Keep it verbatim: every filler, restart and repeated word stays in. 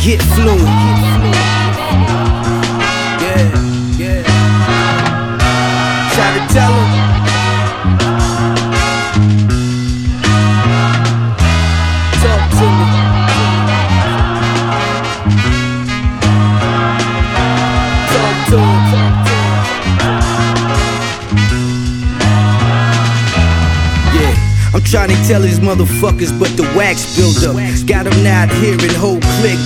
get fluid. Yeah, yeah. Try to tell him. Talk to me. Talk to him. I'm trying to tell these motherfuckers, but the wax build up. Got them not hearing whole click.